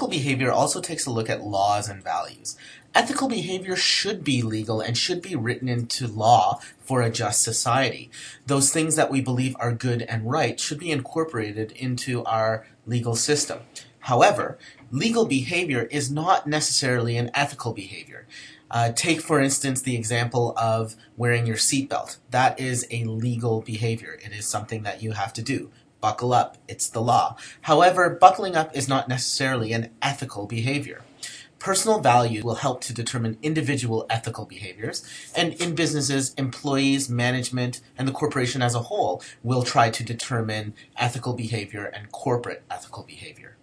Ethical behavior also takes a look at laws and values. Ethical behavior should be legal and should be written into law for a just society. Those things that we believe are good and right should be incorporated into our legal system. However, legal behavior is not necessarily an ethical behavior. Take, for instance, the example of wearing your seatbelt. That is a legal behavior. It is something that you have to do. Buckle up. It's the law. However, buckling up is not necessarily an ethical behavior. Personal value will help to determine individual ethical behaviors, and in businesses, employees, management, and the corporation as a whole will try to determine ethical behavior and corporate ethical behavior.